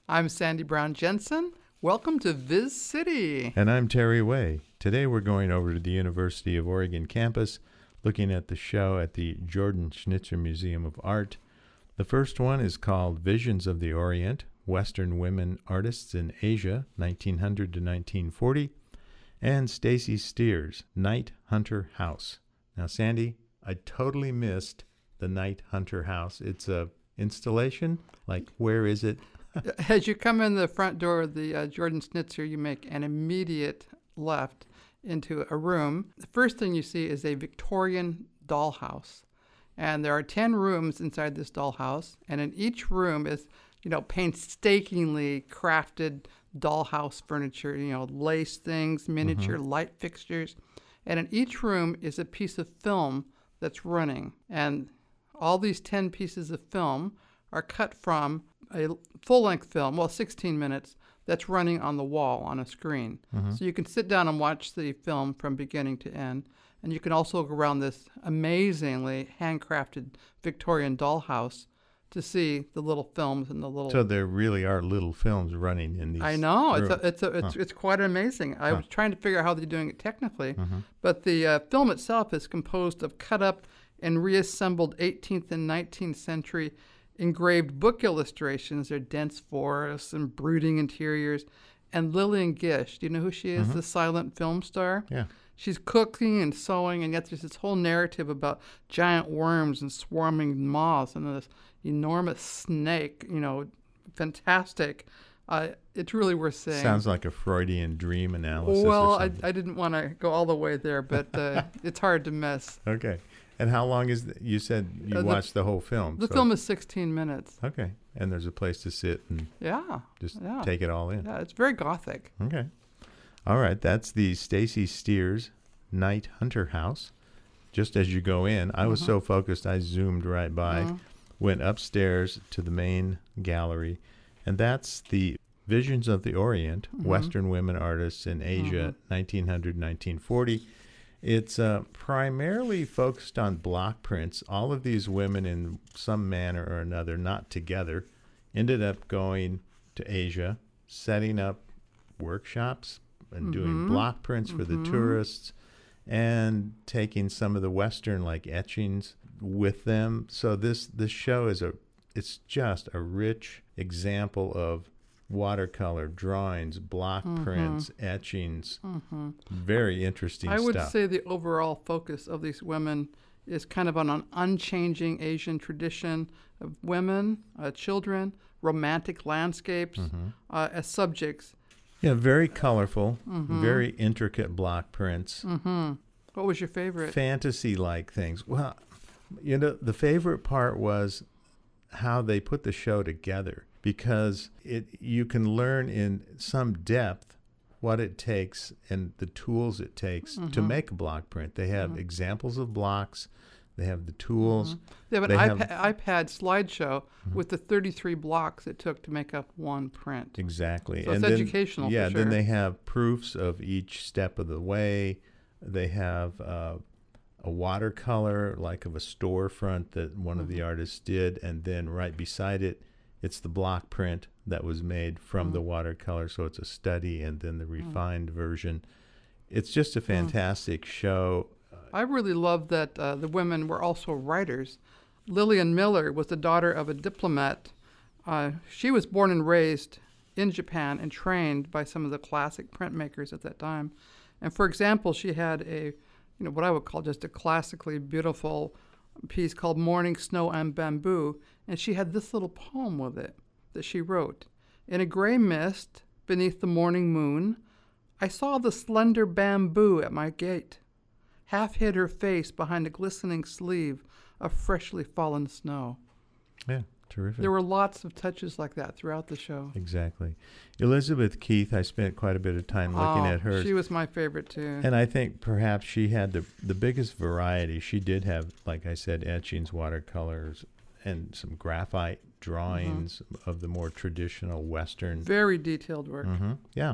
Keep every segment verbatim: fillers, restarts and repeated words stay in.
I'm Sandy Brown Jensen. Welcome to Viz City. And I'm Terry Way. Today we're going over to the University of Oregon campus, looking at the show at the Jordan Schnitzer Museum of Art. The first one is called Visions of the Orient, Western Women Artists in Asia, nineteen hundred to nineteen forty, and Stacy Steers, Night Hunter House. Now, Sandy, I totally missed the Night Hunter House. It's a installation? Like, where is it? As you come in the front door of the uh, Jordan Schnitzer, you make an immediate left into a room. The first thing you see is a Victorian dollhouse. And there are ten rooms inside this dollhouse. And in each room is, you know, painstakingly crafted dollhouse furniture, you know, lace things, miniature mm-hmm. light fixtures. And in each room is a piece of film that's running. And all these ten pieces of film are cut from a full-length film, well, sixteen minutes, that's running on the wall on a screen. Mm-hmm. So you can sit down and watch the film from beginning to end. And you can also go around this amazingly handcrafted Victorian dollhouse to see the little films and the little... So there really are little films running in these I know. rooms. It's a, it's a, it's huh. it's quite amazing. I huh. was trying to figure out how they're doing it technically. Mm-hmm. But the uh, film itself is composed of cut-up and reassembled eighteenth and nineteenth century engraved book illustrations. They're dense forests and brooding interiors. And Lillian Gish, do you know who she is? Mm-hmm. The silent film star? Yeah. She's cooking and sewing, and yet there's this whole narrative about giant worms and swarming moths and this enormous snake, you know, fantastic. Uh, it's really worth seeing. Sounds like a Freudian dream analysis. Well, or I, I didn't want to go all the way there, but uh, it's hard to miss. Okay. And how long is the, you said you uh, the, watched the whole film? The so. film is sixteen minutes. Okay. And there's a place to sit and yeah, just yeah. take it all in. Yeah, it's very gothic. Okay. All right. That's the Stacy Steers Night Hunter House. Just as you go in, I was mm-hmm. so focused I zoomed right by, mm-hmm. went upstairs to the main gallery, and that's the Visions of the Orient, mm-hmm. Western Women Artists in Asia, mm-hmm. nineteen hundred to nineteen forty. It's uh, primarily focused on block prints. All of these women, in some manner or another, not together, ended up going to Asia, setting up workshops and mm-hmm. doing block prints for mm-hmm. the tourists and taking some of the Western, like, etchings with them. So this, this show is a, it's just a rich example of watercolor, drawings, block mm-hmm. prints, etchings. Mm-hmm. Very interesting I stuff. I would say the overall focus of these women is kind of on an unchanging Asian tradition of women, uh, children, romantic landscapes mm-hmm. uh, as subjects. Yeah, very colorful, mm-hmm. very intricate block prints. Mm-hmm. What was your favorite? Fantasy-like things. Well, you know, the favorite part was how they put the show together, because it you can learn in some depth what it takes and the tools it takes mm-hmm. to make a block print. They have mm-hmm. examples of blocks. They have the tools. Mm-hmm. They have an they iPad, have, iPad slideshow mm-hmm. with the thirty-three blocks it took to make up one print. Exactly. So and it's then, educational Yeah, for sure. Then they have proofs of each step of the way. They have uh, a watercolor, like of a storefront that one mm-hmm. of the artists did, and then right beside it, it's the block print that was made from mm-hmm. the watercolor. So it's a study and then the refined mm-hmm. version. It's just a fantastic mm-hmm. show. I really love that uh, the women were also writers. Lillian Miller was the daughter of a diplomat. Uh, she was born and raised in Japan and trained by some of the classic printmakers at that time. And for example, she had a, you know, what I would call just a classically beautiful piece called Morning Snow and Bamboo. And she had this little poem with it that she wrote. In a gray mist beneath the morning moon, I saw the slender bamboo at my gate. Half hid her face behind a glistening sleeve of freshly fallen snow. Yeah, terrific. There were lots of touches like that throughout the show. Exactly. Elizabeth Keith, I spent quite a bit of time looking oh, at her. She was my favorite too. And I think perhaps she had the the biggest variety. She did have, like I said, etchings, watercolors, and some graphite drawings mm-hmm. of the more traditional Western. Very detailed work. Mm-hmm. Yeah.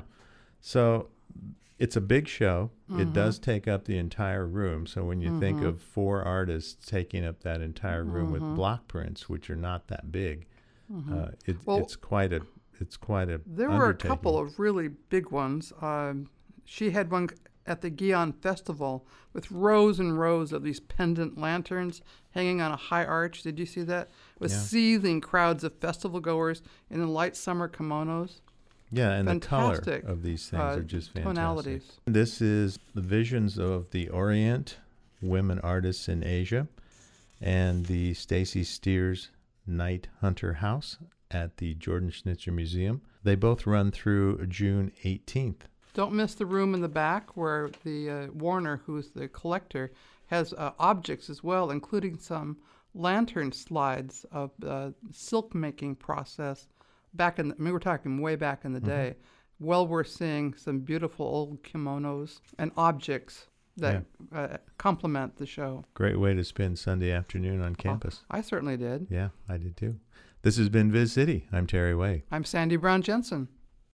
So it's a big show. Mm-hmm. It does take up the entire room. So when you mm-hmm. think of four artists taking up that entire room mm-hmm. with block prints, which are not that big, mm-hmm. uh, it, well, it's quite a it's quite a There were a undertaking. couple of really big ones. Um, she had one at the Gion Festival with rows and rows of these pendant lanterns hanging on a high arch. Did you see that? With Yeah. seething crowds of festival goers in the light summer kimonos. Yeah, and Fantastic, the color of these things uh, are just fantastic. tonalities. This is the visions of the Orient, women artists in Asia, and the Stacy Steers Night Hunter House at the Jordan Schnitzer Museum. They both run through June eighteenth. Don't miss the room in the back where the uh, Warner, who's the collector, has uh, objects as well, including some lantern slides of uh, silk making process back in the, I mean, we're talking way back in the day. Mm-hmm. Well worth seeing some beautiful old kimonos and objects that yeah. uh, complement the show. Great way to spend Sunday afternoon on campus. Oh, I certainly did. Yeah, I did too. This has been Viz City. I'm Terry Way. I'm Sandy Brown Jensen.